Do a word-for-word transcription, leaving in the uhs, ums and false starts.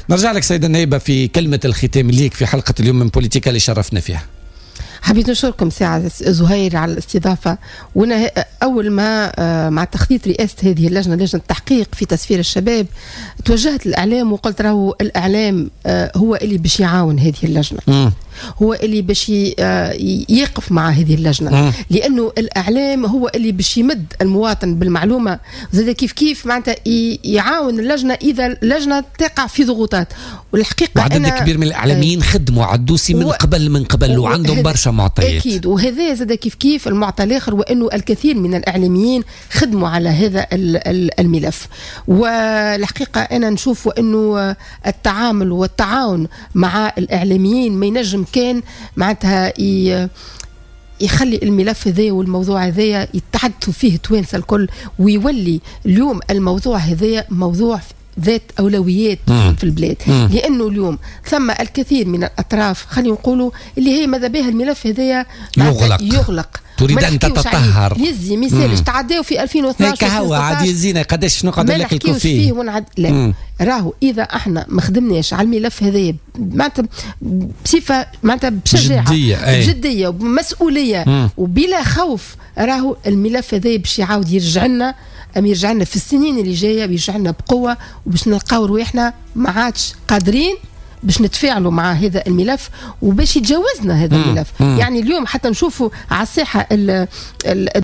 نرجع لك سيدة النائبة في كلمة الختام ليك في حلقة اليوم من بوليتيكا اللي شرفنا فيها. حبيت نشكركم ساعة زهير على الاستضافة. وانا اول ما مع تخطيط رئاسة هذه اللجنة، لجنة التحقيق في تسفير الشباب، توجهت للاعلام وقلت راهو الاعلام هو اللي باش يعاون هذه اللجنة، م. هو اللي باش يقف مع هذه اللجنة، م. لانه الاعلام هو اللي باش يمد المواطن بالمعلومة، زاد كيف كيف معناتها يعاون اللجنة اذا اللجنة تقع في ضغوطات. والحقيقة وعدد كبير من الاعلاميين خدموا على الدوسي من و... قبل من قبل وعندهم برشا معطيات. اكيد، وهذا زاد كيف كيف المعطى الاخر، وانه الكثير من الاعلاميين خدموا على هذا الملف. والحقيقه انا نشوف انه التعامل والتعاون مع الاعلاميين ما ينجم كان معناتها يخلي الملف هذا والموضوع هذا يتحدثوا فيه توانسه الكل، ويولي اليوم الموضوع هذا موضوع ذات أولويات مم. في البلاد، مم. لأنه اليوم ثم الكثير من الأطراف خلينا نقولوا اللي هي ماذا بها الملف هذايا يغلق يغلق تريد أن تتطهر. يزي مثالش تعداو في ألفين واثناش هو عاد يزينا قداش شنو قدر لك الكل فيه ونعد لا مم. راهو إذا احنا ما خدمناش على الملف هذايا معناتها بصفة معناتها بشجاعة بجدية وبمسؤولية مم. وبلا خوف، راهو الملف هذايا باش يعاود يرجع لنا أم يرجع لنا في السنين اللي جايه، بيرجع لنا بقوه، وباش نلقاو رواحنا ما عادش قادرين باش نتفاعلوا مع هذا الملف وباش يتجاوزنا هذا الملف. يعني اليوم حتى نشوفوا على الساحه